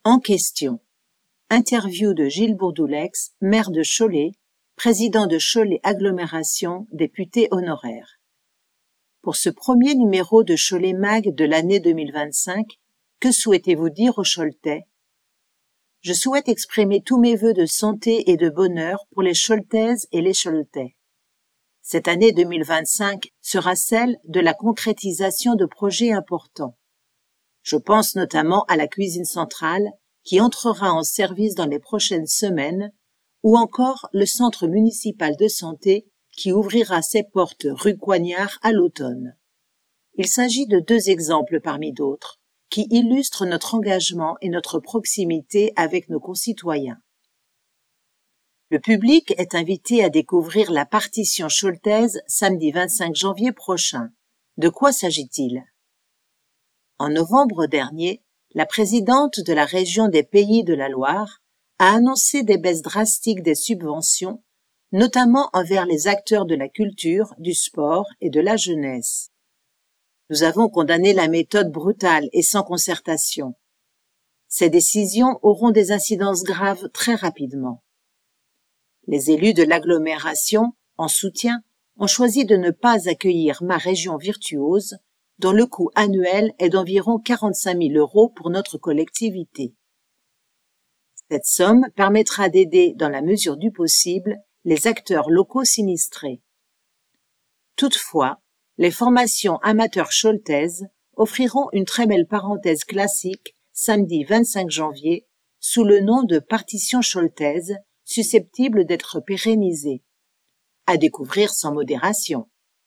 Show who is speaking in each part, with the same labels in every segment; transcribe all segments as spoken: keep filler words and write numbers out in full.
Speaker 1: En question. Interview de Gilles Bourdoulex, maire de Cholet, président de Cholet Agglomération, député honoraire. Pour ce premier numéro de Cholet Mag de l'année deux mille vingt-cinq, que souhaitez-vous dire aux Choletais? Je souhaite exprimer tous mes vœux de santé et de bonheur pour les Choletaises et les Choletais. Cette année deux mille vingt-cinq sera celle de la concrétisation de projets importants. Je pense notamment à la cuisine centrale qui entrera en service dans les prochaines semaines, ou encore le centre municipal de santé qui ouvrira ses portes rue Coignard à l'automne. Il s'agit de deux exemples parmi d'autres qui illustrent notre engagement et notre proximité avec nos concitoyens. Le public est invité à découvrir la partition choletaise samedi vingt-cinq janvier prochain. De quoi s'agit-il? En novembre dernier, la présidente de la région des Pays de la Loire a annoncé des baisses drastiques des subventions, notamment envers les acteurs de la culture, du sport et de la jeunesse. Nous avons condamné la méthode brutale et sans concertation. Ces décisions auront des incidences graves très rapidement. Les élus de l'agglomération, en soutien, ont choisi de ne pas accueillir ma région virtuose, dont le coût annuel est d'environ quarante-cinq mille euros pour notre collectivité. Cette somme permettra d'aider, dans la mesure du possible, les acteurs locaux sinistrés. Toutefois, les formations amateurs choletaises offriront une très belle parenthèse classique samedi vingt-cinq janvier sous le nom de partition choletaise, susceptible d'être pérennisée. À découvrir sans modération.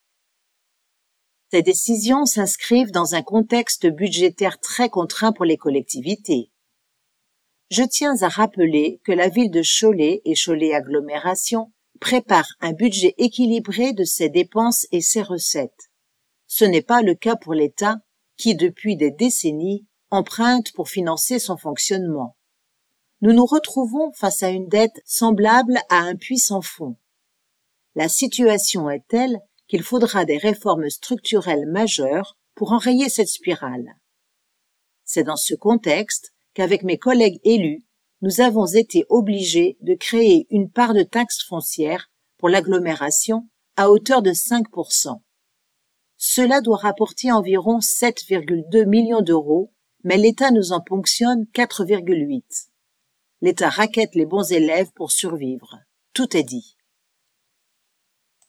Speaker 1: Ces décisions s'inscrivent dans un contexte budgétaire très contraint pour les collectivités. Je tiens à rappeler que la ville de Cholet et Cholet Agglomération prépare un budget équilibré de ses dépenses et ses recettes. Ce n'est pas le cas pour l'État qui, depuis des décennies, emprunte pour financer son fonctionnement. Nous nous retrouvons face à une dette semblable à un puits sans fond. La situation est telle qu'il faudra des réformes structurelles majeures pour enrayer cette spirale. C'est dans ce contexte qu'avec mes collègues élus, nous avons été obligés de créer une part de taxe foncière pour l'agglomération à hauteur de cinq pour cent. Cela doit rapporter environ sept virgule deux millions d'euros, mais l'État nous en ponctionne quatre virgule huit. L'État raquette les bons élèves pour survivre. Tout est dit.